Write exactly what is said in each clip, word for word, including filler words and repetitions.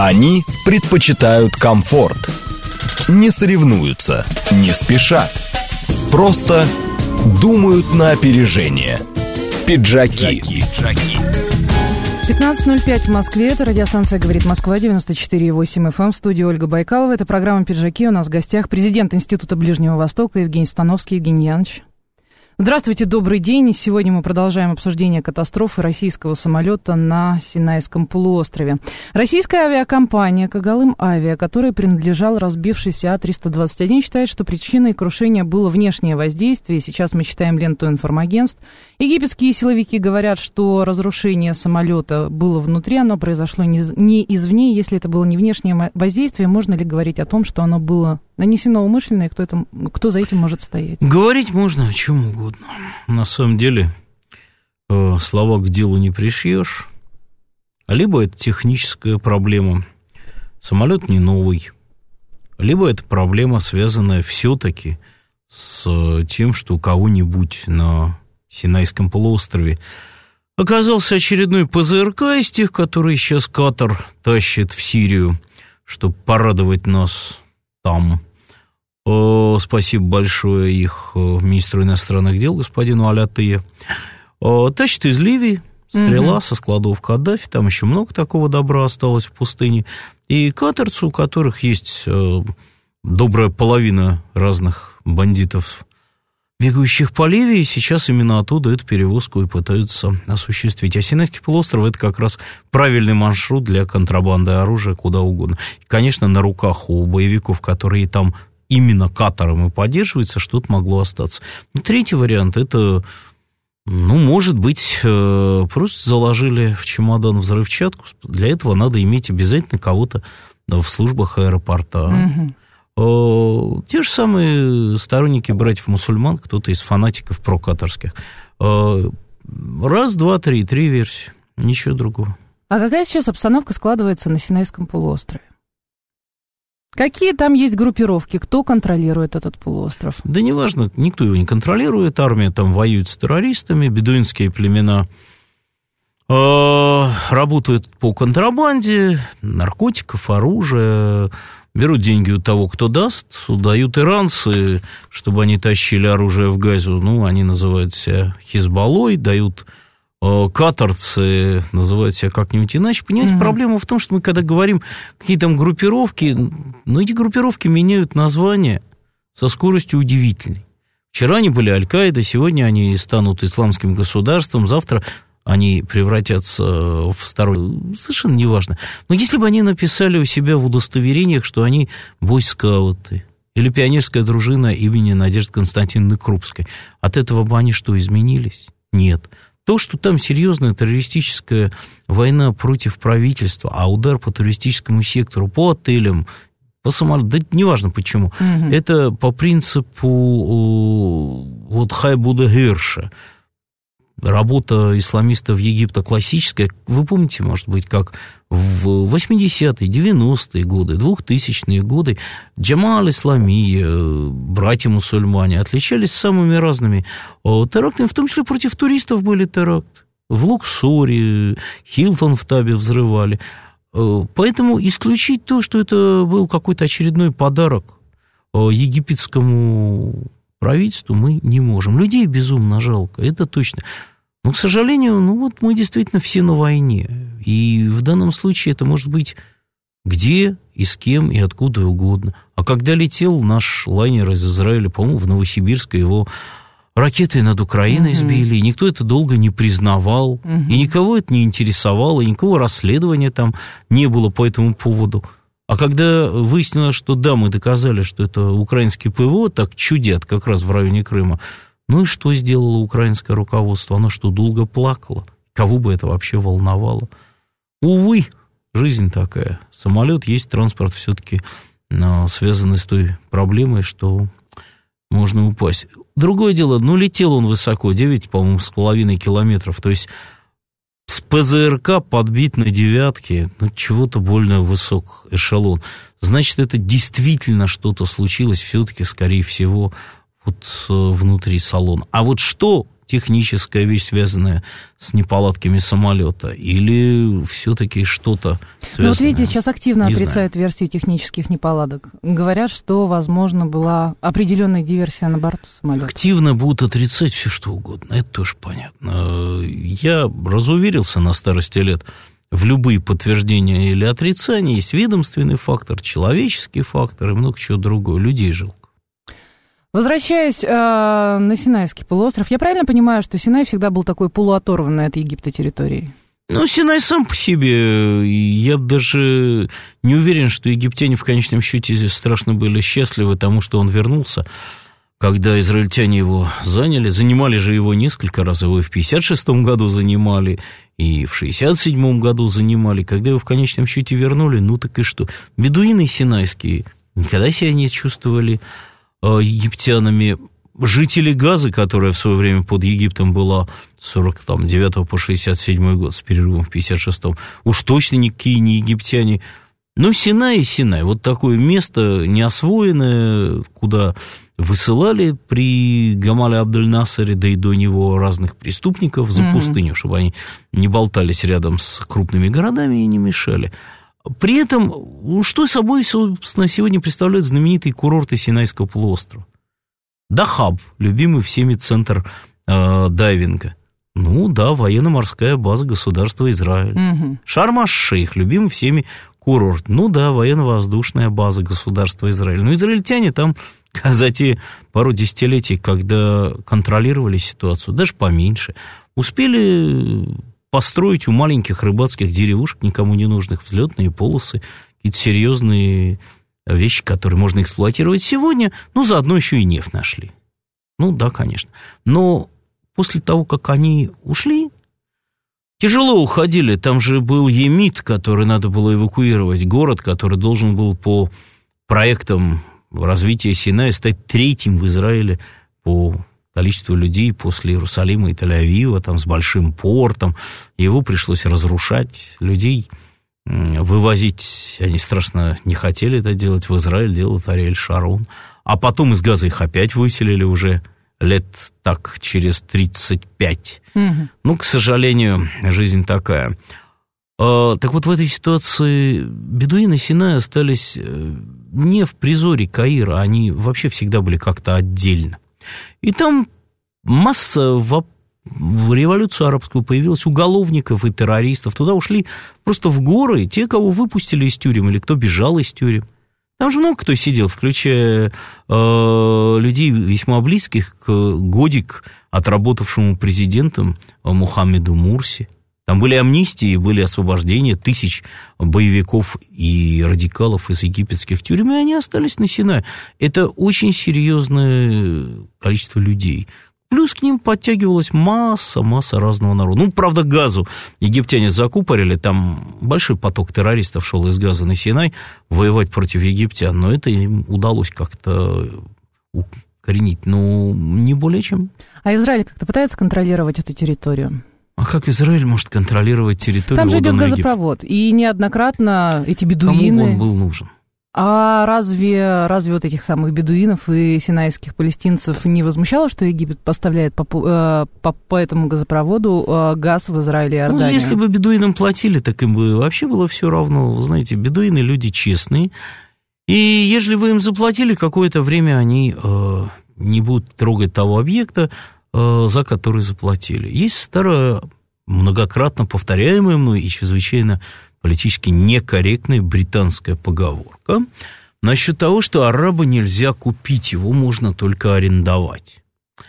Они предпочитают комфорт. Не соревнуются, не спешат. Просто думают на опережение. Пиджаки. пятнадцать ноль пять в Москве. Это радиостанция «Говорит Москва», девяносто четыре и восемь эф эм. В студии Ольга Байкалова. Это программа «Пиджаки». У нас в гостях президент Института Ближнего Востока Евгений Становский. Евгений Янович. Здравствуйте, добрый день. Сегодня мы продолжаем обсуждение катастрофы российского самолета на Синайском полуострове. Российская авиакомпания «Когалым Авиа», которая принадлежала разбившейся А триста двадцать один, считает, что причиной крушения было внешнее воздействие. Сейчас мы читаем ленту информагентств. Египетские силовики говорят, что разрушение самолета было внутри, оно произошло не извне. Если это было не внешнее воздействие, можно ли говорить о том, что оно было нанесено умышленно, и кто, это, кто за этим может стоять? Говорить можно о чем угодно. На самом деле, э, слова к делу не пришьешь. Либо это техническая проблема, самолет не новый, либо это проблема, связанная все-таки с тем, что у кого-нибудь на Синайском полуострове оказался очередной ПЗРК из тех, которые сейчас Катар тащит в Сирию, чтобы порадовать нас там. О, спасибо большое их министру иностранных дел, господину Аль-Аттыя. Тащит из Ливии, стрела угу. со складов Каддафи, там еще много такого добра осталось в пустыне. И катарцы, у которых есть э, добрая половина разных бандитов, бегающих по Ливии, сейчас именно оттуда эту перевозку и пытаются осуществить. А Синайский полуостров – это как раз правильный маршрут для контрабанды оружия куда угодно. И, конечно, на руках у боевиков, которые там именно Катаром и поддерживается, что-то могло остаться. И третий вариант – это, ну, может быть, просто заложили в чемодан взрывчатку. Для этого надо иметь обязательно кого-то в службах аэропорта. Угу. Те же самые сторонники братьев-мусульман, кто-то из фанатиков прокатарских. Раз, два, три, три версии. Ничего другого. А какая сейчас обстановка складывается на Синайском полуострове? Какие там есть группировки? Кто контролирует этот полуостров? Да неважно, никто его не контролирует. Армия там воюет с террористами, бедуинские племена э, работают по контрабанде наркотиков, оружия, берут деньги у того, кто даст, дают иранцы, чтобы они тащили оружие в Газу. Ну, они называют себя Хизбаллой, дают... Катарцы называют себя как-нибудь иначе. Понимаете, mm-hmm. проблема в том, что мы, когда говорим какие там группировки, ну, эти группировки меняют название со скоростью удивительной. Вчера они были Аль-Каида, сегодня они станут исламским государством, завтра они превратятся в второй... Совершенно неважно. Но если бы они написали у себя в удостоверениях, что они бойскауты или пионерская дружина имени Надежды Константиновны Крупской, от этого бы они что, изменились? Нет. То, что там серьезная террористическая война против правительства, а удар по туристическому сектору, по отелям, по самолетам, да неважно почему, угу. это по принципу вот Хайбуда Герша. Работа исламистов Египта классическая. Вы помните, может быть, как в восьмидесятые, девяностые годы, двухтысячные годы Джамаат аль-Исламия, братья-мусульмане, отличались самыми разными терактами, в том числе против туристов были теракты. В Луксоре, Хилтон в Табе взрывали. Поэтому исключить то, что это был какой-то очередной подарок египетскому правительству, мы не можем. Людей безумно жалко, это точно. Но, к сожалению, ну вот мы действительно все на войне. И в данном случае это может быть где и с кем и откуда угодно. А когда летел наш лайнер из Израиля, по-моему, в Новосибирск, его ракеты над Украиной uh-huh. сбили, и никто это долго не признавал, uh-huh. и никого это не интересовало, и никакого расследования там не было по этому поводу. А когда выяснилось, что да, мы доказали, что это украинские ПВО так чудят как раз в районе Крыма, ну и что сделало украинское руководство? Оно что, долго плакало? Кого бы это вообще волновало? Увы, жизнь такая. Самолет есть, транспорт все-таки связанный с той проблемой, что можно упасть. Другое дело, ну летел он высоко, девять, по-моему, с половиной километров, то есть с ПЗРК подбит на девятке, ну, чего-то больно высок эшелон. Значит, это действительно что-то случилось все-таки, скорее всего, вот внутри салона. А вот что техническая вещь, связанная с неполадками самолета, или все-таки что-то связанное? Ну, вот видите, сейчас активно Не отрицают знаю. версию технических неполадок. Говорят, что, возможно, была определенная диверсия на борту самолета. Активно будут отрицать все, что угодно, это тоже понятно. Я разуверился на старости лет в любые подтверждения или отрицания. Есть ведомственный фактор, человеческий фактор и много чего другого. Людей жалко. Возвращаясь э, на Синайский полуостров, я правильно понимаю, что Синай всегда был такой полуоторванной от Египта территорией? Ну, Синай сам по себе, я даже не уверен, что египтяне в конечном счете здесь страшно были счастливы тому, что он вернулся, когда израильтяне его заняли. Занимали же его несколько раз, его и в пятьдесят шестом году занимали, и в шестьдесят седьмом году занимали. Когда его в конечном счете вернули, ну так и что? Бедуины синайские никогда себя не чувствовали египтянами. Жители Газы, которая в свое время под Египтом была с сорок девятого по шестьдесят седьмой год, с перерывом в пятьдесят шестом, уж точно никакие не египтяне. Но Синай и Синай, вот такое место неосвоенное, куда высылали при Гамале Абдель-Насере, да и до него разных преступников за mm-hmm. пустыню, чтобы они не болтались рядом с крупными городами и не мешали. При этом, что собой, собственно, сегодня представляют знаменитые курорты Синайского полуострова? Дахаб, любимый всеми центр э, дайвинга. Ну да, военно-морская база государства Израиль. Mm-hmm. Шарм-аш-Шейх, любимый всеми курорт. Ну да, военно-воздушная база государства Израиль. Но израильтяне там за те пару десятилетий, когда контролировали ситуацию, даже поменьше, успели построить у маленьких рыбацких деревушек, никому не нужных, взлетные полосы, какие-то серьезные вещи, которые можно эксплуатировать сегодня, ну, заодно еще и нефть нашли. Ну, да, конечно. Но после того, как они ушли, тяжело уходили. Там же был Емит, который надо было эвакуировать, город, который должен был по проектам развития Синая стать третьим в Израиле по количеству людей после Иерусалима и Тель-Авива, там с большим портом. Его пришлось разрушать, людей вывозить. Они страшно не хотели это делать. В Израиль делал Ариэль Шарон. А потом из Газы их опять выселили уже лет так через тридцать пять. Угу. Ну, к сожалению, жизнь такая. А, так вот, в этой ситуации бедуины Синая остались не в призоре Каира, они вообще всегда были как-то отдельно. И там масса в, в революцию арабскую появилась уголовников и террористов. Туда ушли просто в горы те, кого выпустили из тюрем или кто бежал из тюрем. Там же много кто сидел, включая э, людей весьма близких к годик отработавшему президентом Мухаммеду Мурси. Там были амнистии, были освобождения тысяч боевиков и радикалов из египетских тюрем, и они остались на Синае. Это очень серьезное количество людей. Плюс к ним подтягивалась масса, масса разного народа. Ну, правда, Газу египтяне закупорили, там большой поток террористов шел из Газа на Синай воевать против египтян, но это им удалось как-то укоренить, ну, не более чем. А Израиль как-то пытается контролировать эту территорию? А как Израиль может контролировать территорию? Там же идет газопровод, и неоднократно эти бедуины... Кому он был нужен? А разве, разве вот этих самых бедуинов и синайских палестинцев не возмущало, что Египет поставляет по, по, по этому газопроводу газ в Израиль и Иорданию? Ну, если бы бедуинам платили, так им бы вообще было все равно. Вы знаете, бедуины люди честные, и если вы им заплатили, какое-то время они э, не будут трогать того объекта, э, за который заплатили. Есть старая, многократно повторяемая мной и чрезвычайно политически некорректная британская поговорка насчет того, что араба нельзя купить, его можно только арендовать.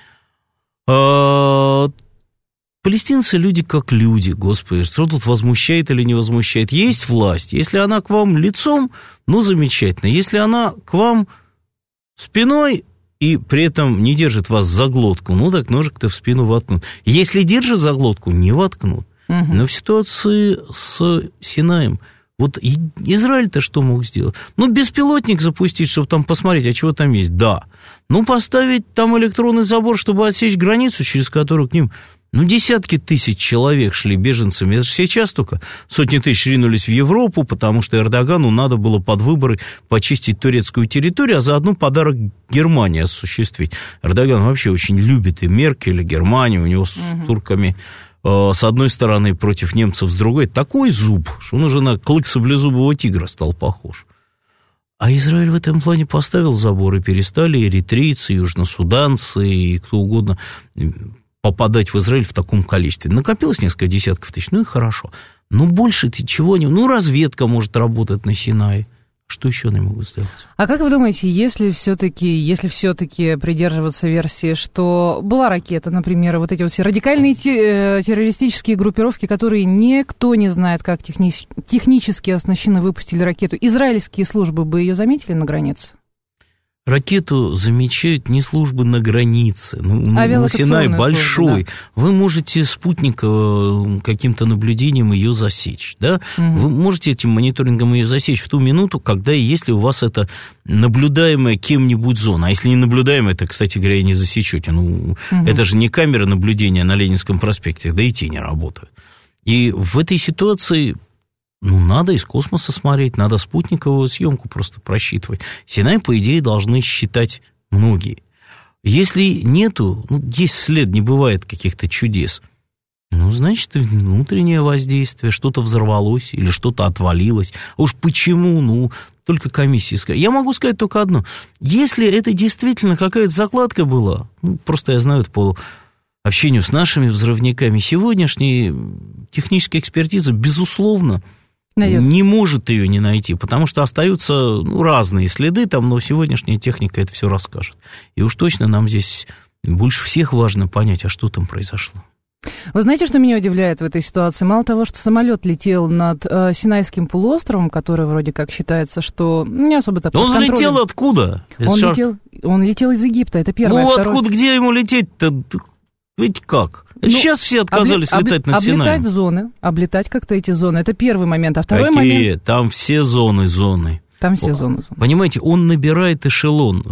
А, палестинцы люди как люди, господи, что тут возмущает или не возмущает? Есть власть, если она к вам лицом, ну, замечательно. Если она к вам спиной и при этом не держит вас за глотку, ну, так ножик-то в спину воткнут. Если держит за глотку, не воткнут. Но в ситуации с Синаем, вот Израиль-то что мог сделать? Ну, беспилотник запустить, чтобы там посмотреть, а чего там есть, да. Ну, поставить там электронный забор, чтобы отсечь границу, через которую к ним Ну, десятки тысяч человек шли беженцами. Это же сейчас только сотни тысяч ринулись в Европу, потому что Эрдогану надо было под выборы почистить турецкую территорию, а заодно подарок Германии осуществить. Эрдоган вообще очень любит и Меркель, и Германию. У него с угу. турками э, с одной стороны против немцев с другой такой зуб, что он уже на клык саблезубого тигра стал похож. А Израиль в этом плане поставил забор, и перестали эритрейцы, южносуданцы и кто угодно попадать в Израиль в таком количестве. Накопилось несколько десятков тысяч, ну и хорошо. Но больше ты чего не... Ну, разведка может работать на Синае. Что еще они могут сделать? А как вы думаете, если все-таки, если все-таки придерживаться версии, что была ракета, например, вот эти вот все радикальные террористические группировки, которые никто не знает, как техни... технически оснащены, выпустили ракету, израильские службы бы ее заметили на границе? Ракету замечают не службы на границе. Ну, а Синай большой. Службы, да. Вы можете спутниковым каким-то наблюдением ее засечь. Да? Угу. Вы можете этим мониторингом ее засечь в ту минуту, когда и если у вас это наблюдаемая кем-нибудь зона. А если не наблюдаемая, это, кстати говоря, и не засечете. Ну, угу. Это же не камера наблюдения на Ленинском проспекте, да и те не работают. И в этой ситуации... Ну, надо из космоса смотреть, надо спутниковую съемку просто просчитывать. Синай, по идее, должны считать многие. Если нету, ну, есть след, не бывает каких-то чудес, ну, значит, внутреннее воздействие, что-то взорвалось или что-то отвалилось. А уж почему, ну, только комиссия скажет. Я могу сказать только одно. Если это действительно какая-то закладка была, ну, просто я знаю это по общению с нашими взрывниками, сегодняшняя техническая экспертиза, безусловно, Найдет. Не может ее не найти, потому что остаются ну, разные следы там, но сегодняшняя техника это все расскажет. И уж точно нам здесь больше всех важно понять, а что там произошло. Вы знаете, что меня удивляет в этой ситуации? Мало того, что самолет летел над э, Синайским полуостровом, который вроде как считается, что не особо так. Он летел откуда? Он, шар... летел, он летел из Египта, это первое. Ну откуда, где ему лететь-то? Ведь как? Ну, сейчас все отказались обли... летать над Синаем. Облетать зоны, облетать как-то эти зоны. Это первый момент. А второй Какие? момент... Там все зоны, зоны. Там все зоны, зоны. Понимаете, он набирает эшелон.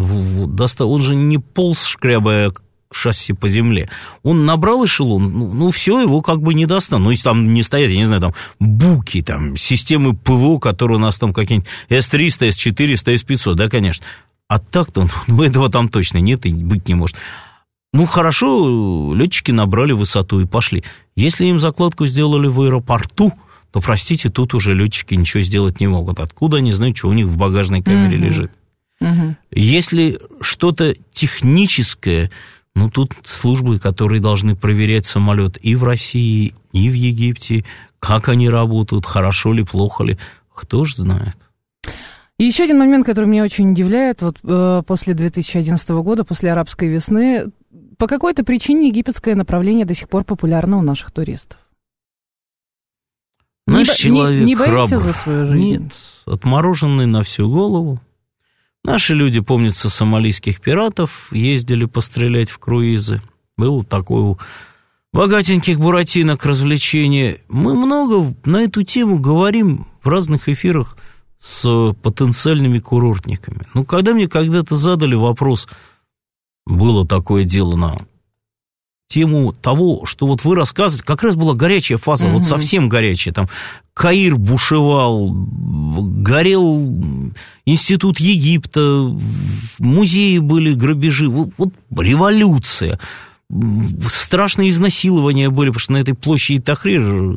Он же не полз, шкрябая шасси по земле. Он набрал эшелон, ну, ну все, его как бы не достанут. Ну, если там не стоят, я не знаю, там, буки, там, системы ПВО, которые у нас там какие-нибудь эс триста, эс четыреста, эс пятьсот, да, конечно. А так-то, ну, этого там точно нет и быть не может. Ну, хорошо, летчики набрали высоту и пошли. Если им закладку сделали в аэропорту, то, простите, тут уже летчики ничего сделать не могут. Откуда они знают, что у них в багажной камере uh-huh. лежит? Uh-huh. Если что-то техническое, ну, тут службы, которые должны проверять самолет и в России, и в Египте, как они работают, хорошо ли, плохо ли, кто ж знает. И еще один момент, который меня очень удивляет, вот э, после две тысячи одиннадцатого года, после арабской весны, по какой-то причине египетское направление до сих пор популярно у наших туристов. Наш не, человек не, не боится храбр. За свою жизнь? Нет, отмороженный на всю голову. Наши люди, помнится, сомалийских пиратов ездили пострелять в круизы. Было такое у богатеньких буратинок развлечение. Мы много на эту тему говорим в разных эфирах с потенциальными курортниками. Ну, когда мне когда-то задали вопрос, было такое дело на тему того, что вот вы рассказываете, как раз была горячая фаза, угу. вот совсем горячая, там Каир бушевал, горел институт Египта, музеи были, грабежи, вот, вот революция, страшные изнасилования были, потому что на этой площади Тахрир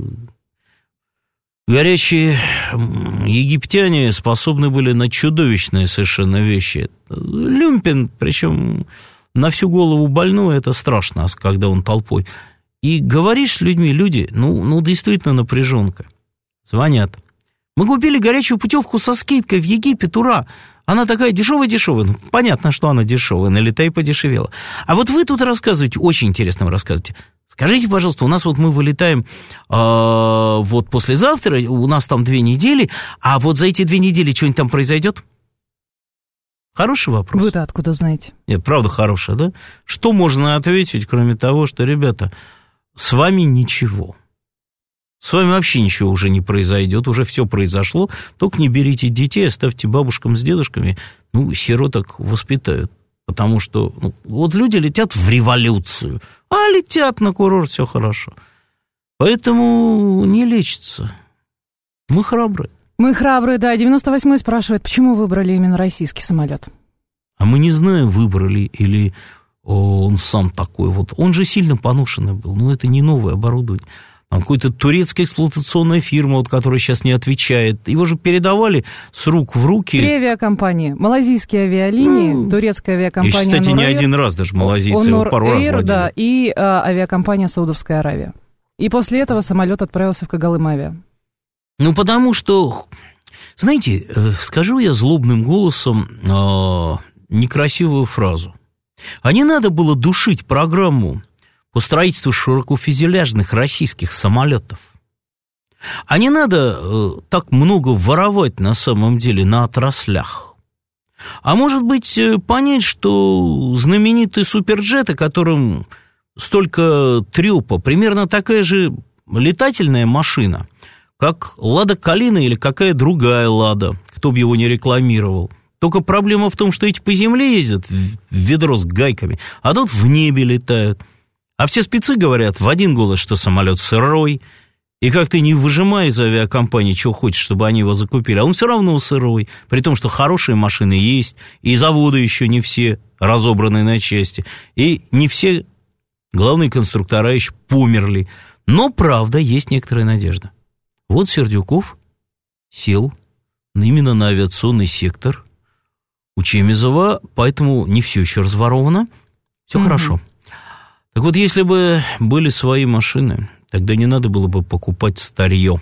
горячие египтяне способны были на чудовищные совершенно вещи. Люмпен, причем на всю голову больной, это страшно, когда он толпой. И говоришь с людьми, люди, ну, ну действительно напряженка. Звонят. Мы купили горячую путевку со скидкой в Египет, ура! Она такая дешевая-дешевая. Ну, понятно, что она дешевая, налетай подешевела. А вот вы тут рассказываете, очень интересно вы рассказываете. Скажите, пожалуйста, у нас вот мы вылетаем э, вот послезавтра, у нас там две недели, а вот за эти две недели что-нибудь там произойдет? Хороший вопрос. Вы-то откуда знаете? Нет, правда хороший, да? Что можно ответить, кроме того, что, ребята, с вами ничего. С вами вообще ничего уже не произойдет, уже все произошло, только не берите детей, оставьте бабушкам с дедушками, ну, сироток воспитают. Потому что ну, вот люди летят в революцию, а летят на курорт, все хорошо. Поэтому не лечится. Мы храбрые. Мы храбрые, да. девяносто восьмой спрашивает, почему выбрали именно российский самолет? А мы не знаем, выбрали или о, он сам такой. Вот. Он же сильно поношенный был. Но это не новое оборудование. Там какая-то турецкая эксплуатационная фирма, вот, которая сейчас не отвечает. Его же передавали с рук в руки. Три авиакомпании. Малайзийские авиалинии, ну, турецкая авиакомпания и, кстати, Нур не Эйр, один раз даже малазийцы его пару раз водили. Да, и а, авиакомпания Саудовская Аравия. И после этого самолет отправился в Когалым авиа. Ну, потому что, знаете, скажу я злобным голосом э, некрасивую фразу. А не надо было душить программу по строительству широкофюзеляжных российских самолетов. А не надо э, так много воровать на самом деле на отраслях. А может быть, понять, что знаменитые суперджеты, которым столько трёпа, примерно такая же летательная машина, как «Лада Калина» или какая другая «Лада», кто бы его не рекламировал. Только проблема в том, что эти по земле ездят в ведро с гайками, а тут в небе летают. А все спецы говорят в один голос, что самолет сырой, и как ты не выжимай из авиакомпании, чего хочешь, чтобы они его закупили, а он все равно сырой, при том, что хорошие машины есть, и заводы еще не все разобраны на части, и не все главные конструктора еще померли. Но, правда, есть некоторая надежда. Вот Сердюков сел именно на авиационный сектор у Чемезова, поэтому не все еще разворовано, все mm-hmm. хорошо. Так вот, если бы были свои машины, тогда не надо было бы покупать старье.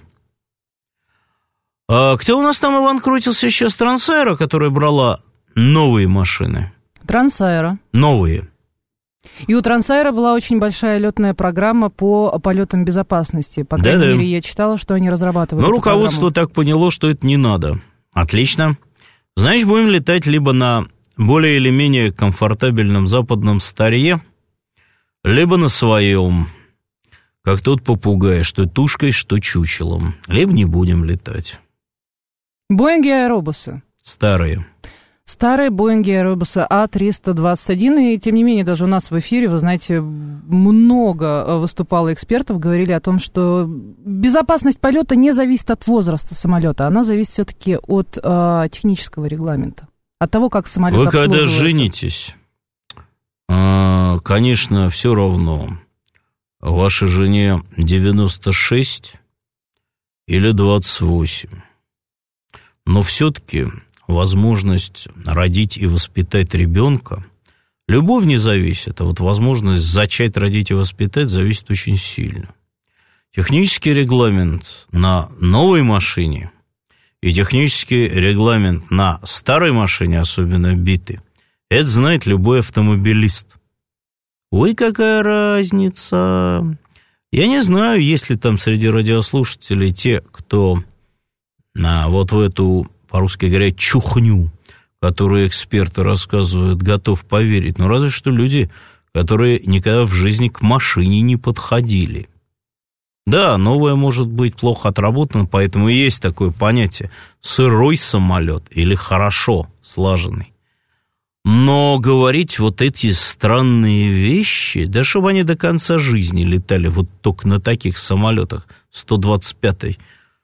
А кто у нас там обанкротился сейчас? Трансаэро, которая брала новые машины. Трансаэро. Новые. И у Трансаэро была очень большая летная программа по полетам безопасности. По крайней Да-да. мере, я читала, что они разрабатывают. Но эту руководство программу. так поняло, что это не надо. Отлично. Значит, будем летать либо на более или менее комфортабельном западном старье, либо на своем, как тот попугай, что тушкой, что чучелом. Либо не будем летать. Боинги и аэробусы. Старые. Старые Боинги и аэробусы А триста двадцать один, и тем не менее даже у нас в эфире, вы знаете, много выступало экспертов, говорили о том, что безопасность полета не зависит от возраста самолета, она зависит все-таки от э, технического регламента, от того, как самолет Вы обслуживается. когда женитесь, конечно, все равно, вашей жене девяносто шесть или двадцать восемь, но все-таки возможность родить и воспитать ребенка, любовь не зависит, а вот возможность зачать, родить и воспитать зависит очень сильно. Технический регламент на новой машине и технический регламент на старой машине, особенно битый, это знает любой автомобилист. Ой, какая разница! Я не знаю, есть ли там среди радиослушателей те, кто на вот в эту, по-русски говоря, чухню, которую эксперты рассказывают, готов поверить. Но разве что люди, которые никогда в жизни к машине не подходили. Да, новое может быть плохо отработано, поэтому и есть такое понятие сырой самолет или хорошо слаженный. Но говорить вот эти странные вещи, да чтобы они до конца жизни летали вот только на таких самолетах сто двадцать пятой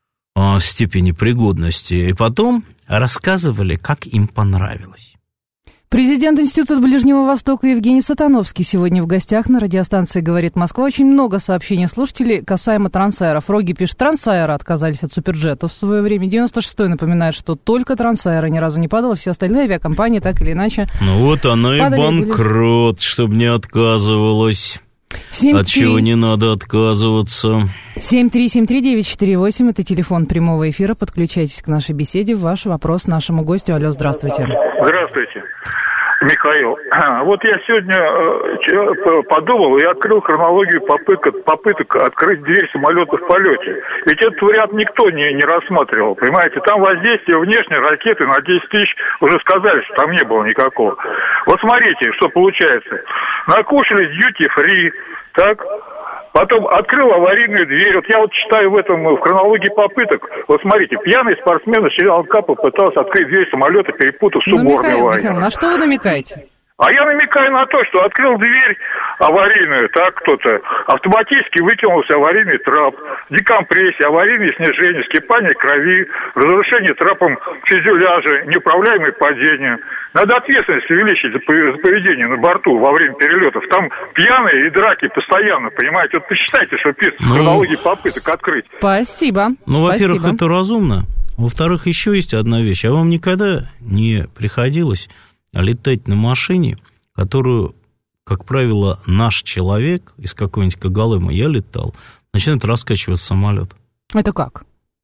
степени пригодности, и потом рассказывали, как им понравилось. Президент Института Ближнего Востока Евгений Сатановский сегодня в гостях на радиостанции «Говорит Москва». Очень много сообщений слушателей касаемо Трансаэро. Фроги пишет, Трансаэро отказались от суперджетов в свое время. девяносто шестой напоминает, что только Трансаэро ни разу не падало, все остальные авиакомпании так или иначе Ну вот оно и банкрот, были... чтобы не отказывалось. семь три... От чего не надо отказываться. семь три семь три девять четыре восемь, это телефон прямого эфира. Подключайтесь к нашей беседе. Ваш вопрос нашему гостю. Алло, здравствуйте. Здравствуйте, Михаил. Вот я сегодня подумал и открыл хронологию попыток, попыток открыть дверь самолета в полете. Ведь этот вариант никто не, не рассматривал, понимаете? Там воздействие внешней ракеты на десять тысяч уже сказали, что там не было никакого. Вот смотрите, что получается. Накушались дьюти-фри, так... Потом открыл аварийную дверь. Вот я вот читаю в этом, в хронологии попыток. Вот смотрите, пьяный спортсмен из Шри-Ланка попытался открыть дверь самолета, перепутав с уборной ну, Михаил, лайнера. Михаил, на что вы намекаете? А я намекаю на то, что открыл дверь аварийную, так, кто-то, автоматически выкинулся аварийный трап, декомпрессия, аварийное снижение, скипание крови, разрушение трапом фюзеляжа, неуправляемое падение. Надо ответственность увеличить за поведение на борту во время перелетов. Там пьяные и драки постоянно, понимаете? Вот посчитайте, что пишут в хронологии попыток открыть. Спасибо. Ну, Спасибо. Во-первых, это разумно. Во-вторых, еще есть одна вещь. А вам никогда не приходилось летать на машине, которую, как правило, наш человек из какой-нибудь Когалыма, я летал, начинает раскачиваться самолет? Это как?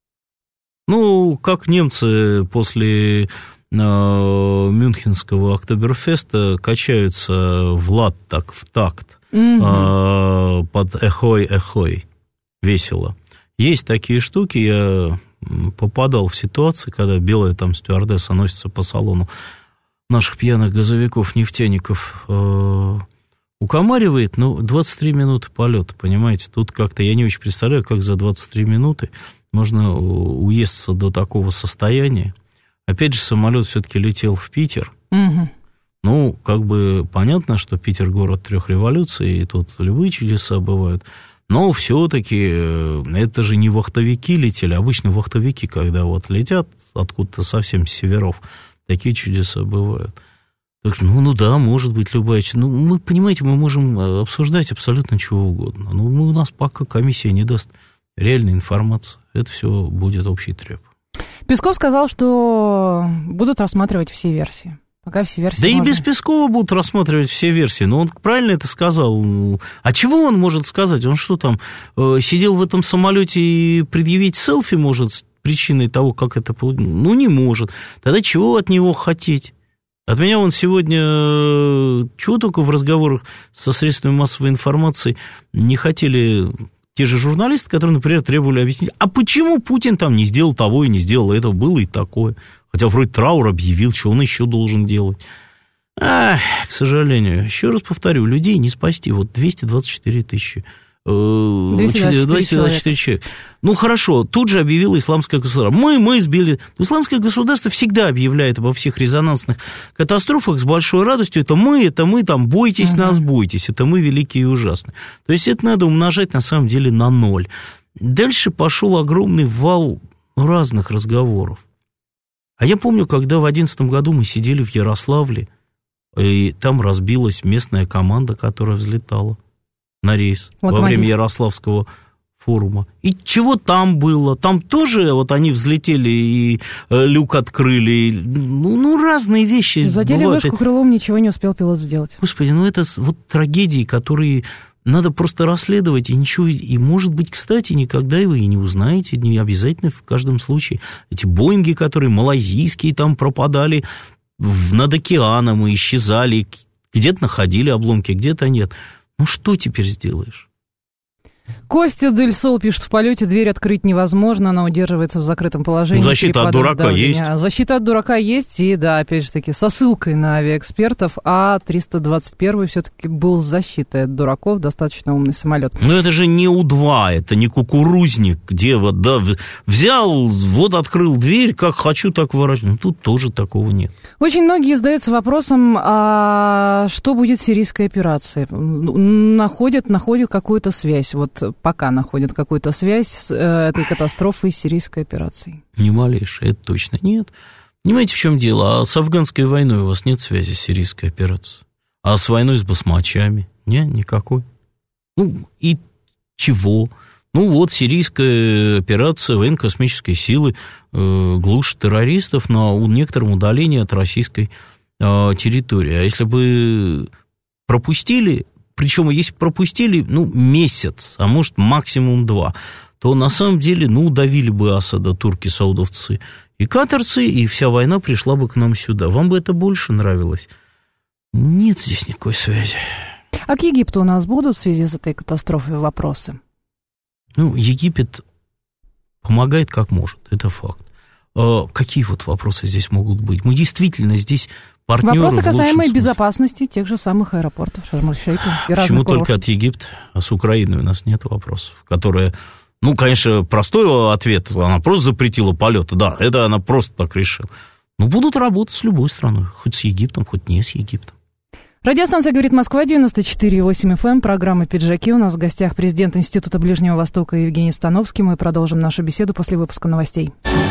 Ну, как немцы после э, Мюнхенского Октоберфеста качаются в лад, так, в такт, угу. э, под эхой-эхой, весело. Есть такие штуки, я попадал в ситуации, когда белая там стюардесса носится по салону наших пьяных газовиков, нефтяников, э, укомаривает, ну, двадцать три минуты полета, понимаете, тут как-то я не очень представляю, как за двадцать три минуты можно уесться до такого состояния. Опять же, самолет все-таки летел в Питер. Угу. Ну, как бы понятно, что Питер город трех революций, и тут любые чудеса бывают. Но все-таки это же не вахтовики летели. Обычно вахтовики, когда вот летят откуда-то совсем с северов, такие чудеса бывают. Так, ну, ну да, может быть, любая... Ну, мы, понимаете, мы можем обсуждать абсолютно чего угодно. Но ну, у нас пока комиссия не даст реальной информации. Это все будет общий треп. Песков сказал, что будут рассматривать все версии. Пока все версии Да можно... и без Пескова будут рассматривать все версии. Но он правильно это сказал. А чего он может сказать? Он что там, сидел в этом самолете и предъявить селфи может с причиной того, как это получилось? Ну, не может. Тогда чего от него хотеть? От меня он сегодня, чего только в разговорах со средствами массовой информации не хотели те же журналисты, которые, например, требовали объяснить, а почему Путин там не сделал того и не сделал этого, было и такое. Хотя вроде траур объявил, что он еще должен делать. Ах, к сожалению, еще раз повторю, людей не спасти. Вот двести двадцать четыре тысячи. двести двадцать четыре человека. Ну, хорошо, тут же объявило исламское государство. Мы, мы сбили. Исламское государство всегда объявляет обо всех резонансных катастрофах с большой радостью. Это мы, это мы, там, бойтесь uh-huh. нас, бойтесь. Это мы великие и ужасные. То есть это надо умножать, на самом деле, на ноль. Дальше пошел огромный вал разных разговоров. А я помню, когда в две тысячи одиннадцатом году мы сидели в Ярославле, и там разбилась местная команда, которая взлетала на рейс Локомотив. Во время Ярославского форума. И чего там было? Там тоже вот они взлетели и люк открыли. Ну, ну разные вещи. Задели бывают. вышку крылом, ничего не успел пилот сделать. Господи, ну это вот трагедии, которые надо просто расследовать, и ничего, и может быть, кстати, никогда вы и не узнаете, не обязательно в каждом случае. Эти Боинги, которые малайзийские там пропадали над океаном и исчезали, где-то находили обломки, где-то нет. Ну, что теперь сделаешь? Костя Дель Сол пишет, в полете дверь открыть невозможно, она удерживается в закрытом положении. Ну, защита от дурака давления. Есть. Защита от дурака есть, и да, опять же таки, со ссылкой на авиаэкспертов, А триста двадцать один все-таки был защитой от дураков, достаточно умный самолет. Но это же не У два, это не кукурузник, где вот, да, взял, вот открыл дверь, как хочу, так ворочу. Ну, тут тоже такого нет. Очень многие задаются вопросом, а что будет с сирийской операцией? Находят, находят какую-то связь, вот пока находят какую-то связь с э, этой катастрофой с сирийской операцией. Не малейшее, это точно нет. Понимаете, в чем дело? А с афганской войной у вас нет связи с сирийской операцией? А с войной с басмачами? Нет, никакой. Ну, и чего? Ну, вот сирийская операция военно-космической силы э, глушит террористов на некотором удалении от российской э, территории. А если бы пропустили... Причем, если пропустили, ну, месяц, а может, максимум два, то на самом деле, ну, давили бы Асада турки, саудовцы и катарцы, и вся война пришла бы к нам сюда. Вам бы это больше нравилось? Нет здесь никакой связи. А к Египту у нас будут в связи с этой катастрофой вопросы? Ну, Египет помогает как может, это факт. А какие вот вопросы здесь могут быть? Мы действительно здесь... Партнеры, вопросы, касаемые безопасности тех же самых аэропортов Шарм-эль-Шейха и разных Почему курортов? Только от Египта? А с Украиной у нас нет вопросов, которые... Ну, конечно, простой ответ. Она просто запретила полеты. Да, это она просто так решила. Но будут работать с любой страной. Хоть с Египтом, хоть не с Египтом. Радиостанция «Говорит Москва», девяносто четыре и восемь эф эм, программа «Пиджаки». У нас в гостях президент Института Ближнего Востока Евгений Становский. Мы продолжим нашу беседу после выпуска новостей.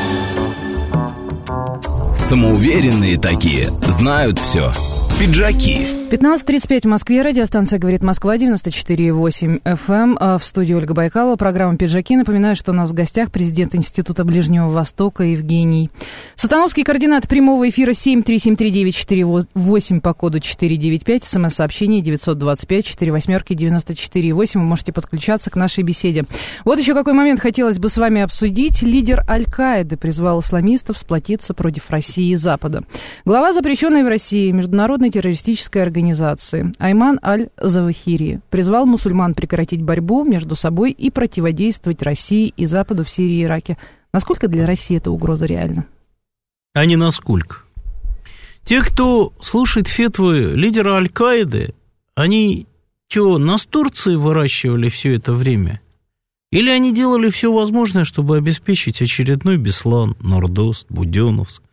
Самоуверенные такие, знают все. Пиджаки. пятнадцать тридцать пять в Москве. Радиостанция «Говорит Москва», девяносто четыре и восемь эф эм. В студии Ольга Байкалова. Программа «Пиджаки». Напоминаю, что у нас в гостях президент Института Ближнего Востока Евгений Сатановский. Координаты прямого эфира семь три семь три девять четыре восемь по коду четыре девять пять. СМС-сообщение девятьсот двадцать пять четыре восьмерки девяносто четыре и восемь. Вы можете подключаться к нашей беседе. Вот еще какой момент хотелось бы с вами обсудить. Лидер Аль-Каиды призвал исламистов сплотиться против России и Запада. Глава запрещенной в России международной террористической организации Айман Аль-Завахири призвал мусульман прекратить борьбу между собой и противодействовать России и Западу в Сирии и Ираке. Насколько для России эта угроза реальна? А не насколько. Те, кто слушает фетвы лидера Аль-Каиды, они что, нас Турции выращивали все это время? Или они делали все возможное, чтобы обеспечить очередной Беслан, Нордост, Буденновск?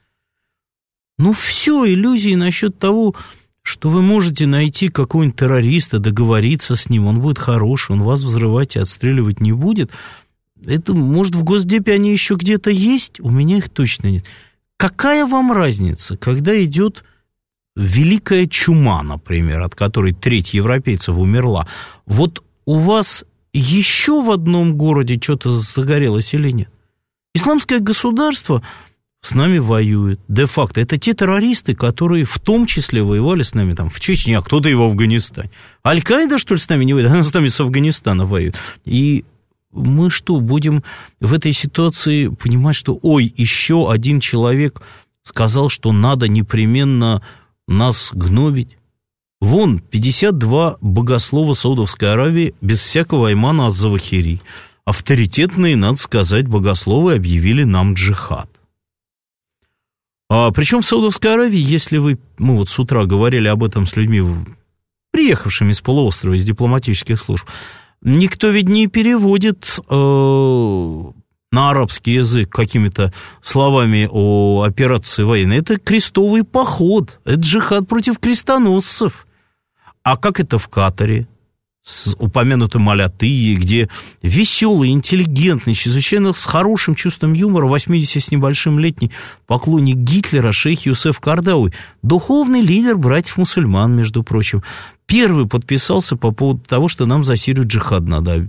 Ну, все, иллюзии насчет того, что вы можете найти какого-нибудь террориста, договориться с ним, он будет хороший, он вас взрывать и отстреливать не будет. Это, может, в Госдепе они еще где-то есть? У меня их точно нет. Какая вам разница, когда идет великая чума, например, от которой треть европейцев умерла? Вот у вас еще в одном городе что-то загорелось или нет? Исламское государство с нами воюет. Де-факто. Это те террористы, которые в том числе воевали с нами там, в Чечне, а кто-то и в Афганистане. Аль-Каида, что ли, с нами не воюет? Она с нами с Афганистана воюет. И мы что, будем в этой ситуации понимать, что, ой, еще один человек сказал, что надо непременно нас гнобить? Вон, пятьдесят два богослова Саудовской Аравии без всякого Аймана Аз-Завахири. Авторитетные, надо сказать, богословы объявили нам джихад. А, причем в Саудовской Аравии, если вы, мы вот с утра говорили об этом с людьми, приехавшими с полуострова, из дипломатических служб, никто ведь не переводит э, на арабский язык какими-то словами о операции военной. Это крестовый поход, это джихад против крестоносцев. А как это в Катаре? С упомянутым Аль-Атыей, где веселый, интеллигентный, чрезвычайно с хорошим чувством юмора, восьмидесяти с небольшим летний поклонник Гитлера, шейх Юсеф Кардауи, духовный лидер братьев-мусульман, между прочим, первый подписался по поводу того, что нам за Сирию джихад надо.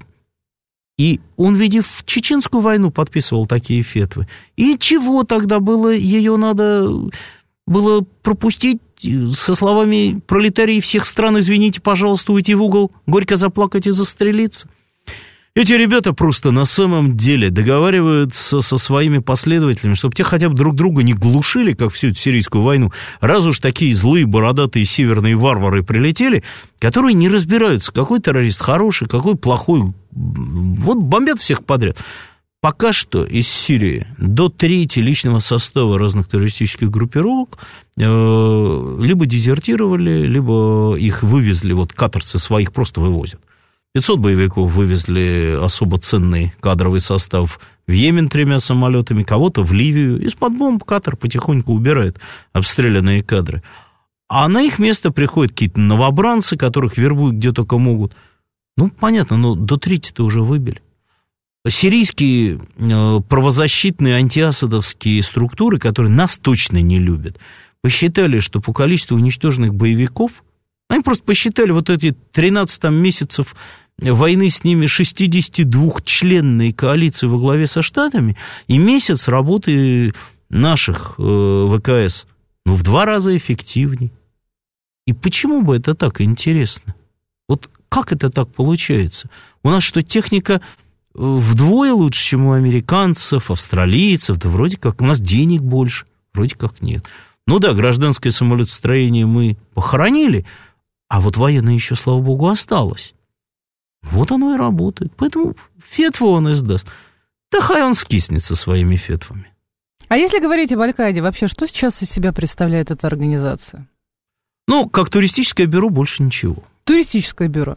И он, видя в Чеченскую войну, подписывал такие фетвы. И чего тогда было, ее надо было пропустить со словами «пролетарии всех стран, извините, пожалуйста, уйти в угол, горько заплакать и застрелиться». Эти ребята просто на самом деле договариваются со своими последователями, чтобы те хотя бы друг друга не глушили, как всю эту сирийскую войну. Раз уж такие злые, бородатые северные варвары прилетели, которые не разбираются, какой террорист хороший, какой плохой. Вот бомбят всех подряд. Пока что из Сирии до трети личного состава разных террористических группировок э, либо дезертировали, либо их вывезли, вот катарцы своих просто вывозят. пятьсот боевиков вывезли особо ценный кадровый состав в Йемен тремя самолетами, кого-то в Ливию. Из-под бомб Катар потихоньку убирает обстрелянные кадры. А на их место приходят какие-то новобранцы, которых вербуют где только могут. Ну, понятно, но до трети-то уже выбили. Сирийские э, правозащитные антиасадовские структуры, которые нас точно не любят, посчитали, что по количеству уничтоженных боевиков, они просто посчитали вот эти тринадцать там, месяцев войны с ними шестидесятидвухчленной коалиции во главе со Штатами и месяц работы наших э, ВКС ну, в два раза эффективнее. И почему бы это так интересно? Вот как это так получается? У нас что, техника вдвое лучше, чем у американцев, австралийцев, да вроде как у нас денег больше, вроде как нет. Ну да, гражданское самолетостроение мы похоронили, а вот военное еще, слава богу, осталось. Вот оно и работает. Поэтому фетву он издаст. Да хай он скиснет со своими фетвами. А если говорить об Аль-Каиде, вообще что сейчас из себя представляет эта организация? Ну, как туристическое бюро, больше ничего. Туристическое бюро.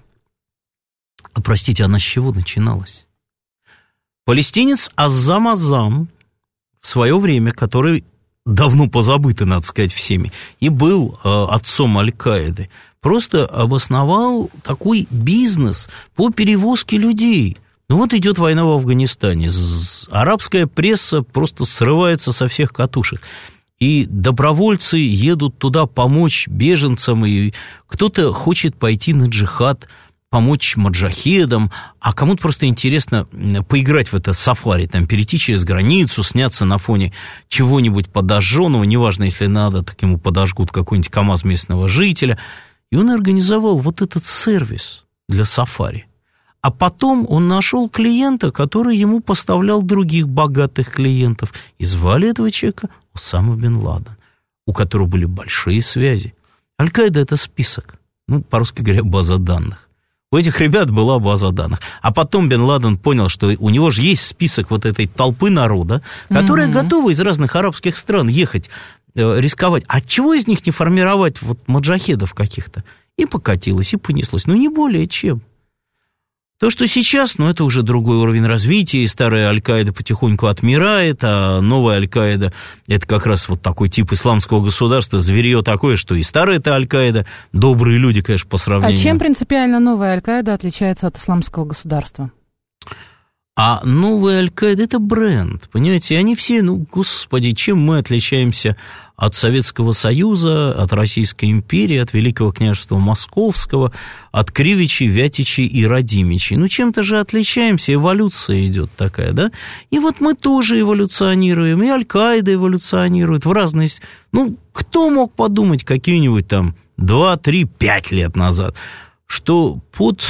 А, простите, она с чего начиналась? Палестинец Азам Азам в свое время, который давно позабытый, надо сказать, всеми, и был э, отцом Аль-Каиды, просто обосновал такой бизнес по перевозке людей. Ну вот идет война в Афганистане, арабская пресса просто срывается со всех катушек, и добровольцы едут туда помочь беженцам, и кто-то хочет пойти на джихад, помочь маджахедам, а кому-то просто интересно поиграть в это сафари, там, перейти через границу, сняться на фоне чего-нибудь подожженного, неважно, если надо, так ему подожгут какой-нибудь КамАЗ местного жителя. И он организовал вот этот сервис для сафари. А потом он нашел клиента, который ему поставлял других богатых клиентов. И звали этого человека Усама бен Ладен, у которого были большие связи. Аль-Каида – это список, ну, по-русски говоря, база данных. У этих ребят была база данных. А потом бен Ладен понял, что у него же есть список вот этой толпы народа, которая mm-hmm. готова из разных арабских стран ехать, э, рисковать. А чего из них не формировать вот маджахедов каких-то? И покатилось, и понеслось. Ну, не более чем. То, что сейчас, ну, это уже другой уровень развития, и старая Аль-Каида потихоньку отмирает, а новая Аль-Каида – это как раз вот такой тип исламского государства, зверье такое, что и старая-то Аль-Каида, добрые люди, конечно, по сравнению. А чем принципиально новая Аль-Каида отличается от исламского государства? А новая Аль-Каида – это бренд, понимаете, и они все, ну, господи, чем мы отличаемся от Советского Союза, от Российской империи, от Великого княжества Московского, от Кривичей, Вятичей и Радимичей. Ну, чем-то же отличаемся, эволюция идет такая, да? И вот мы тоже эволюционируем, и Аль-Каида эволюционирует в разные... Ну, кто мог подумать какие-нибудь там два, три, пять лет назад, что под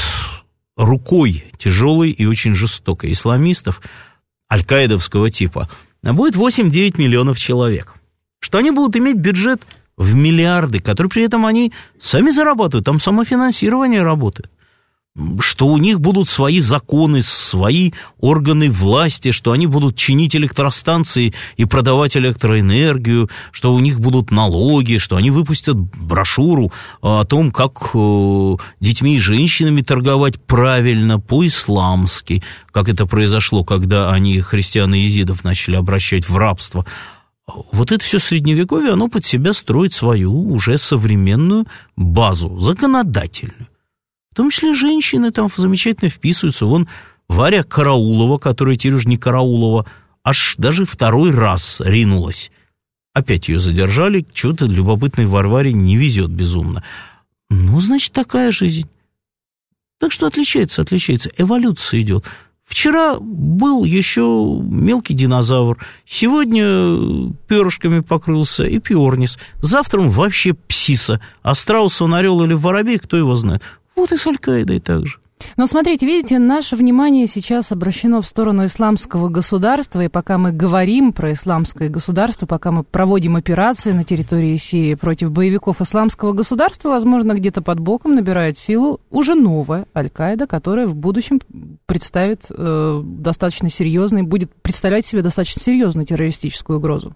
рукой тяжелой и очень жестокой исламистов аль-каидовского типа будет восемь-девять миллионов человек, что они будут иметь бюджет в миллиарды, который при этом они сами зарабатывают, там самофинансирование работает, что у них будут свои законы, свои органы власти, что они будут чинить электростанции и продавать электроэнергию, что у них будут налоги, что они выпустят брошюру о том, как детьми и женщинами торговать правильно, по-исламски, как это произошло, когда они христиан и езидов начали обращать в рабство. Вот это все средневековье, оно под себя строит свою уже современную базу, законодательную. В том числе женщины там замечательно вписываются. Вон Варя Караулова, которая теперь уже не Караулова, аж даже второй раз ринулась. Опять ее задержали, чего-то любопытной Варваре не везет безумно. Ну, значит, такая жизнь. Так что отличается, отличается. Эволюция идет. Вчера был еще мелкий динозавр, сегодня перышками покрылся эпиорнис, завтра он вообще псиса, а страус он орел или воробей, кто его знает. Вот и с Аль-Каидой так же. Но смотрите, видите, наше внимание сейчас обращено в сторону исламского государства, и пока мы говорим про исламское государство, пока мы проводим операции на территории Сирии против боевиков исламского государства, возможно, где-то под боком набирает силу уже новая Аль-Каида, которая в будущем представит э, достаточно серьезный, будет представлять себе достаточно серьезную террористическую угрозу.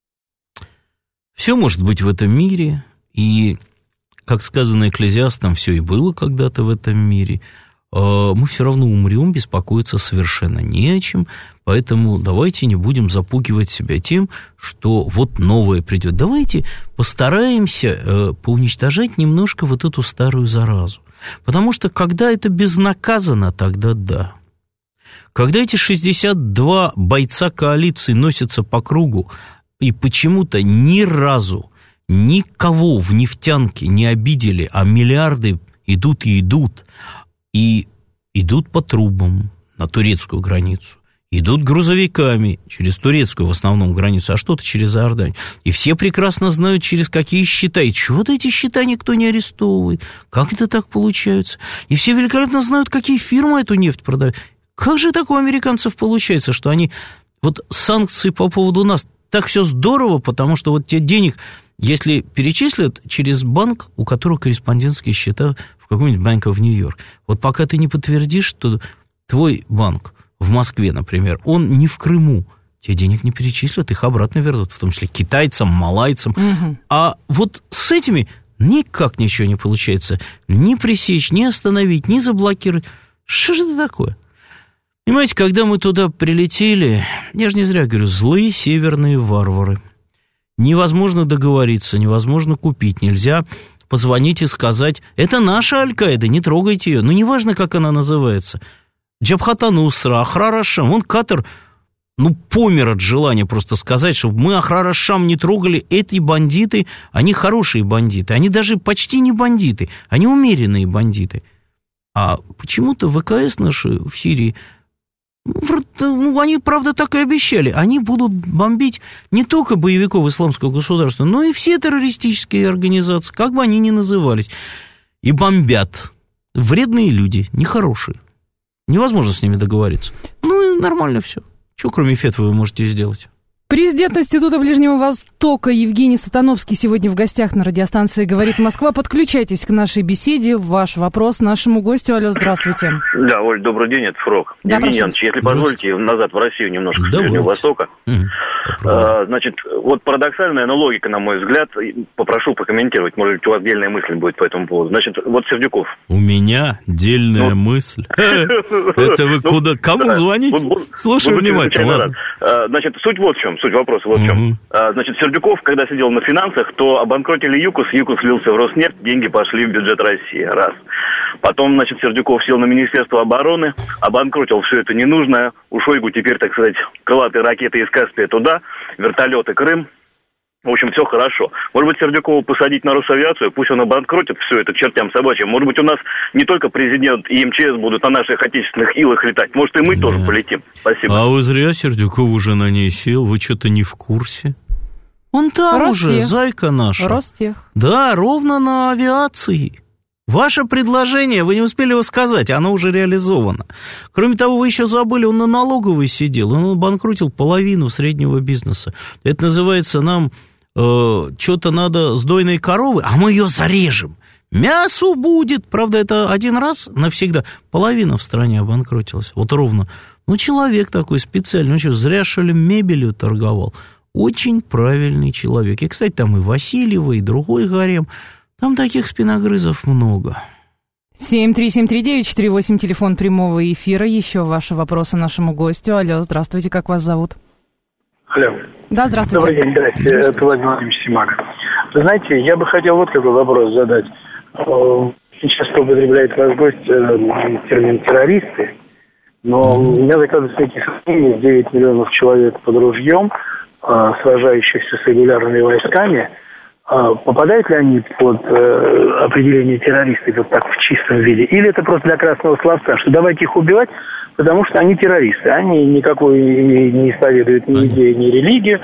Все может быть в этом мире, и, как сказано Экклезиастом, все и было когда-то в этом мире. Мы все равно умрем, беспокоиться совершенно не о чем, поэтому давайте не будем запугивать себя тем, что вот новое придет. Давайте постараемся поуничтожать немножко вот эту старую заразу, потому что когда это безнаказанно, тогда да. Когда эти шестьдесят два бойца коалиции носятся по кругу и почему-то ни разу никого в нефтянке не обидели, а миллиарды идут и идут, и идут по трубам на турецкую границу, идут грузовиками через турецкую в основном границу, а что-то через Иорданию. И все прекрасно знают, через какие счета. И чего-то эти счета никто не арестовывает. Как это так получается? И все великолепно знают, какие фирмы эту нефть продают. Как же так у американцев получается, что они... Вот санкции по поводу нас, так все здорово, потому что вот те денег... Если перечислят через банк, у которого корреспондентские счета в каком-нибудь банке в Нью-Йорк, вот пока ты не подтвердишь, что твой банк в Москве, например, он не в Крыму, тебе денег не перечислят, их обратно вернут, в том числе китайцам, малайцам. Угу. А вот с этими никак ничего не получается. Ни пресечь, ни остановить, ни заблокировать. Что же это такое? Понимаете, когда мы туда прилетели, я же не зря говорю, злые северные варвары. невозможно договориться, невозможно купить, нельзя позвонить и сказать, это наша Аль-Каида, не трогайте ее. Ну, неважно, как она называется. Джабхат ан-Нусра, Ахрар аш-Шам. Вон Катар, ну, помер от желания просто сказать, чтобы мы Ахрар аш-Шам не трогали. Эти бандиты, они хорошие бандиты. Они даже почти не бандиты. Они умеренные бандиты. А почему-то ВКС наши в Сирии, ну, они, правда, так и обещали. Они будут бомбить не только боевиков исламского государства, но и все террористические организации, как бы они ни назывались. И бомбят. Вредные люди, нехорошие. Невозможно с ними договориться. Ну, и нормально все. Что, кроме фетвы, вы можете сделать? Президент Института Ближнего Востока Евгений Сатановский сегодня в гостях на радиостанции «Говорит Москва». Подключайтесь к нашей беседе. Ваш вопрос нашему гостю. Алло, здравствуйте. Да, Оль, добрый день, это Фрог. Да, Евгений Янович, если позволите, назад в Россию немножко, с Ближнего Востока. Mm-hmm. А, значит, вот парадоксальная, но логика, на мой взгляд, попрошу прокомментировать, может быть, у вас дельная мысль будет по этому поводу. Значит, вот Сердюков. У меня дельная мысль. Это вы куда, кому звоните? Слушаю внимательно. Значит, суть вот в чем. Суть вопроса вот в чем. Uh-huh. А, значит, Сердюков, когда сидел на финансах, то обанкротили ЮКОС, ЮКОС слился в Роснефть, деньги пошли в бюджет России. Раз. Потом, значит, Сердюков сел на Министерство обороны, обанкротил все это ненужное. У Шойгу теперь, так сказать, крылатые ракеты из Каспия туда, вертолеты Крым. В общем, все хорошо. Может быть, Сердюкова посадить на Росавиацию, пусть он обанкротит все это чертям собачьим. Может быть, у нас не только президент и МЧС будут на наших отечественных илах летать. Может, и мы да. тоже полетим. Спасибо. А вы зря, Сердюков уже на ней сел. Вы что-то не в курсе? Он там Ростех. Уже, зайка наша. Ростех. Да, ровно на авиации. Ваше предложение, вы не успели его сказать, оно уже реализовано. Кроме того, вы еще забыли, он на налоговой сидел, он обанкротил половину среднего бизнеса. Это называется нам э, что-то надо с дойной коровы, а мы ее зарежем. Мясо будет, правда, это один раз навсегда. Половина в стране обанкротилась, вот ровно. Ну, человек такой специальный, ну что, зря, что ли, мебелью торговал. Очень правильный человек. И, кстати, там и Васильева, и другой гарем. Там таких спиногрызов много. семь три семь три девять четыре восемь, телефон прямого эфира. Еще ваши вопросы нашему гостю. Алло, здравствуйте, как вас зовут? Алло. Да, здравствуйте. Добрый день, здравствуйте. здравствуйте. Это Владимир Владимирович Симага. Вы знаете, я бы хотел вот какой вопрос задать. Часто употребляет ваш гость термин «террористы», но у меня закладываются такие сомнения: девять миллионов человек под ружьем, сражающихся с регулярными войсками. Попадают ли они под э, определение террористов вот так в чистом виде? Или это просто для красного словца, что давайте их убивать, потому что они террористы, они никакой не исповедуют ни идеи, ни религию.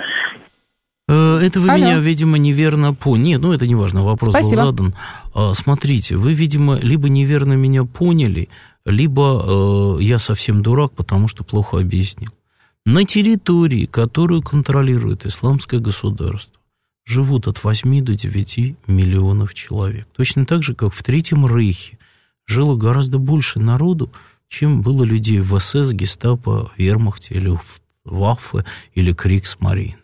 Это вы Алло. Меня, видимо, неверно поняли. Нет, ну это не важно, вопрос Спасибо. был задан. Смотрите, вы, видимо, либо неверно меня поняли, либо э, я совсем дурак, потому что плохо объяснил. На территории, которую контролирует исламское государство, живут от восьми до девяти миллионов человек. Точно так же, как в Третьем Рейхе жило гораздо больше народу, чем было людей в СС, Гестапо, Вермахте, или в Ваффе, или Кригсмарин.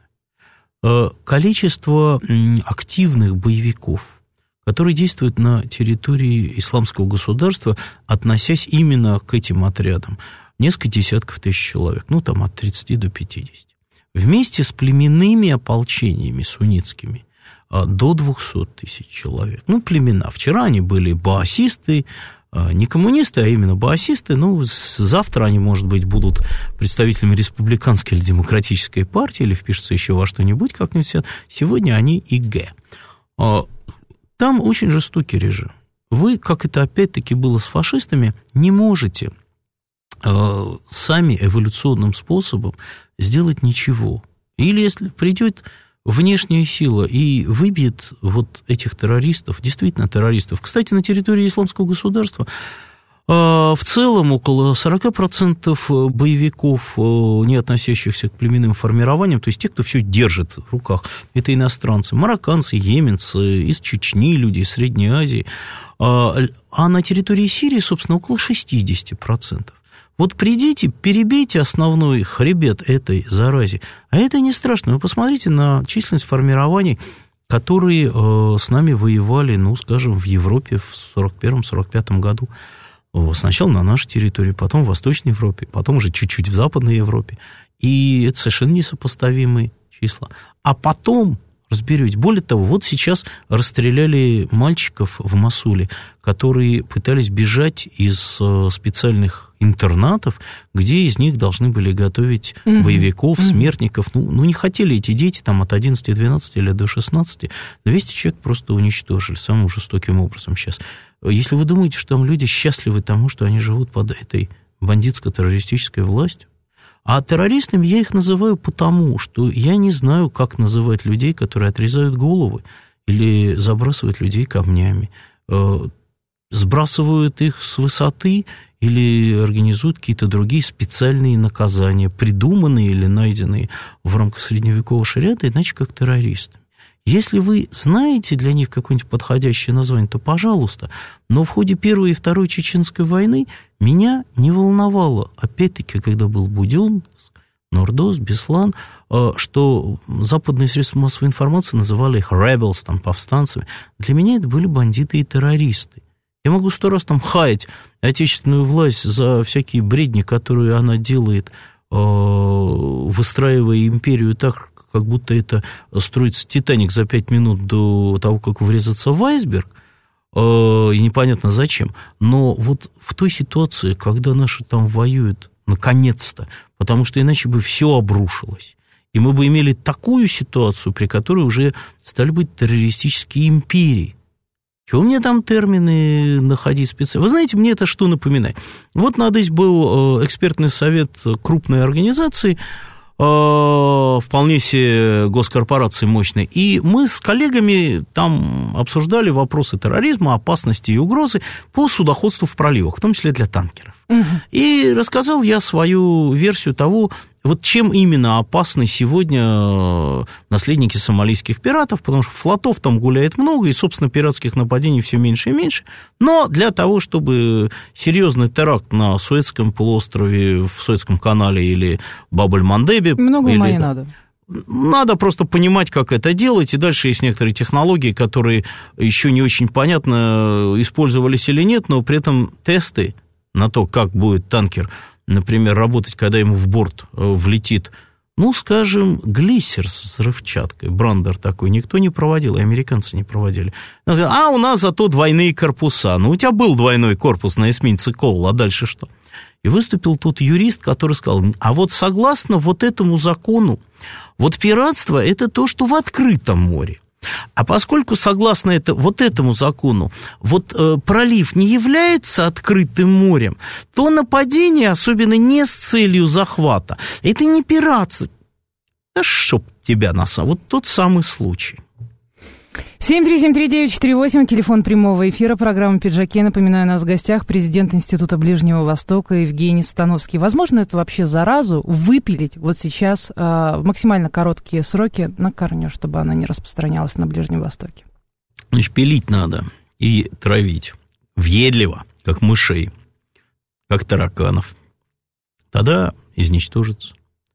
Количество активных боевиков, которые действуют на территории исламского государства, относясь именно к этим отрядам, несколько десятков тысяч человек, ну, там от тридцати до пятидесяти. Вместе с племенными ополчениями суннитскими до двухсот тысяч человек. Ну, племена. Вчера они были баасисты, не коммунисты, а именно баасисты. Ну, завтра они, может быть, будут представителями республиканской или демократической партии, или впишутся еще во что-нибудь как-нибудь. Сегодня они ИГ. Там очень жестокий режим. Вы, как это опять-таки было с фашистами, не можете сами эволюционным способом сделать ничего. Или если придет внешняя сила и выбьет вот этих террористов, действительно террористов. Кстати, на территории исламского государства в целом около сорок процентов боевиков, не относящихся к племенным формированиям, то есть те, кто все держит в руках, это иностранцы, марокканцы, йеменцы, из Чечни люди, из Средней Азии. А на территории Сирии, собственно, около шестьдесят процентов. Вот придите, перебейте основной хребет этой заразе. А это не страшно. Вы посмотрите на численность формирований, которые э, с нами воевали, ну, скажем, в Европе в сорок первом — сорок пятом году. Сначала на нашей территории, потом в Восточной Европе, потом уже чуть-чуть в Западной Европе. И это совершенно несопоставимые числа. А потом разберете. Более того, вот сейчас расстреляли мальчиков в Мосуле, которые пытались бежать из специальных интернатов, где из них должны были готовить mm-hmm. боевиков, mm-hmm. смертников. Ну, ну, не хотели эти дети там от одиннадцати-двенадцати лет до шестнадцати. двести человек просто уничтожили самым жестоким образом сейчас. Если вы думаете, что там люди счастливы тому, что они живут под этой бандитско-террористической властью, а террористами я их называю потому, что я не знаю, как называть людей, которые отрезают головы или забрасывают людей камнями, сбрасывают их с высоты или организуют какие-то другие специальные наказания, придуманные или найденные в рамках средневекового шариата, иначе как террористами. Если вы знаете для них какое-нибудь подходящее название, то пожалуйста. Но в ходе Первой и Второй Чеченской войны меня не волновало, опять-таки, когда был Буденновск, Нордост, Беслан, что западные средства массовой информации называли их rebels, там, повстанцами. Для меня это были бандиты и террористы. Я могу сто раз там хаять отечественную власть за всякие бредни, которые она делает, выстраивая империю так, как будто это строится Титаник за пять минут до того, как врезаться в айсберг, и непонятно зачем. Но вот в той ситуации, когда наши там воюют, наконец-то, потому что иначе бы все обрушилось, и мы бы имели такую ситуацию, при которой уже стали быть террористические империи. Чего мне там термины находить специально? Вы знаете, мне это что напоминает? Вот надысь был экспертный совет крупной организации, вполне себе госкорпорации мощной, и мы с коллегами там обсуждали вопросы терроризма, опасности и угрозы по судоходству в проливах, в том числе для танкеров. Угу. И рассказал я свою версию того, вот чем именно опасны сегодня наследники сомалийских пиратов, потому что флотов там гуляет много, и, собственно, пиратских нападений все меньше и меньше. Но для того, чтобы серьезный теракт на Суэцком полуострове, в Суэцком канале или Баб-эль-Мандебе... Много ума или, не надо. Надо просто понимать, как это делать, и дальше есть некоторые технологии, которые еще не очень понятно, использовались или нет, но при этом тесты на то, как будет танкер, например, работать, когда ему в борт влетит, ну, скажем, глиссер с взрывчаткой, брандер такой, никто не проводил, и американцы не проводили. А у нас зато двойные корпуса. Ну, у тебя был двойной корпус на эсминце Колл, а дальше что? И выступил тут юрист, который сказал, а вот согласно вот этому закону, вот пиратство – это то, что в открытом море. А поскольку, согласно это, вот этому закону, вот э, пролив не является открытым морем, то нападение, особенно не с целью захвата, это не пиратство. Да чтоб тебя на самом... Вот тот самый случай. семь три семь три девять четыре восемь, телефон прямого эфира, программа «Пиджаки». Напоминаю, у нас в гостях президент Института Ближнего Востока Евгений Становский. Возможно, это вообще заразу выпилить вот сейчас э, в максимально короткие сроки на корню, чтобы она не распространялась на Ближнем Востоке? Значит, пилить надо и травить въедливо, как мышей, как тараканов. Тогда изничтожится.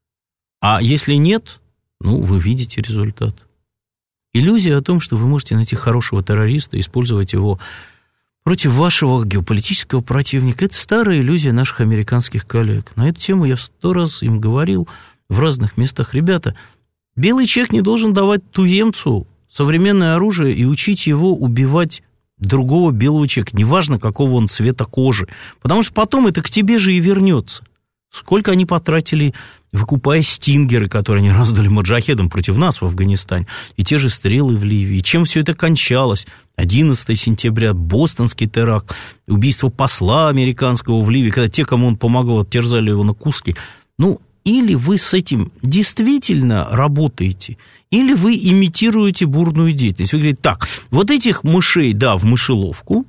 А если нет, ну, вы видите результат. Иллюзия о том, что вы можете найти хорошего террориста и использовать его против вашего геополитического противника, это старая иллюзия наших американских коллег. На эту тему я сто раз им говорил в разных местах. Ребята, белый человек не должен давать туземцу современное оружие и учить его убивать другого белого человека, неважно, какого он цвета кожи, потому что потом это к тебе же и вернется. Сколько они потратили, выкупая стингеры, которые они раздали маджахедам против нас в Афганистане, и те же стрелы в Ливии. Чем все это кончалось? одиннадцатого сентября, бостонский теракт, убийство посла американского в Ливии, когда те, кому он помогал, оттерзали его на куски. Ну, или вы с этим действительно работаете, или вы имитируете бурную деятельность. Вы говорите, так, вот этих мышей, да, в мышеловку,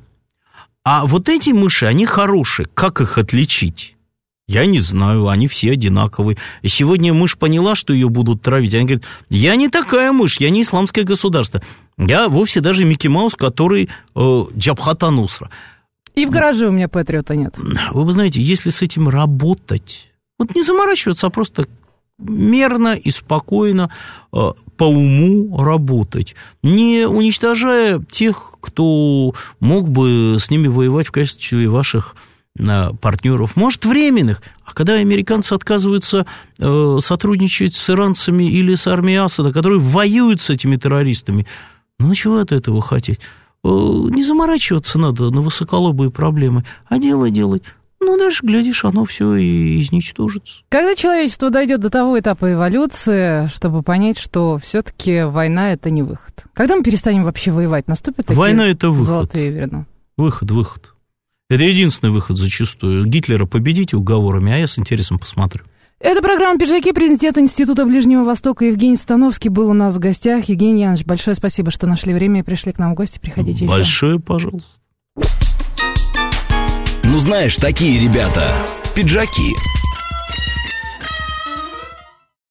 а вот эти мыши, они хорошие, как их отличить? Я не знаю, они все одинаковые. И сегодня мышь поняла, что ее будут травить. Она говорит, я не такая мышь, я не исламское государство. Я вовсе даже Микки Маус, который э, Джабхат ан-Нусра. И в гараже у меня Патриота нет. Вы бы знаете, если с этим работать, вот не заморачиваться, а просто мерно и спокойно э, по уму работать, не уничтожая тех, кто мог бы с ними воевать в качестве ваших партнеров, может, временных. А когда американцы отказываются э, сотрудничать с иранцами или с армией Асада, которые воюют с этими террористами, ну, чего от этого хотеть? Э, не заморачиваться надо на высоколобые проблемы, а дело делать. Ну, дальше, глядишь, оно все и изничтожится. Когда человечество дойдет до того этапа эволюции, чтобы понять, что все-таки война – это не выход? Когда мы перестанем вообще воевать? Наступят такие война – это выход. Золотые времена? Выход, выход. Это единственный выход зачастую. Гитлера победите уговорами, а я с интересом посмотрю. Это программа «Пиджаки». Президент Института Ближнего Востока Евгений Становский был у нас в гостях. Евгений Янович, большое спасибо, что нашли время и пришли к нам в гости. Приходите еще. Большое, пожалуйста. Ну, знаешь, такие ребята, пиджаки.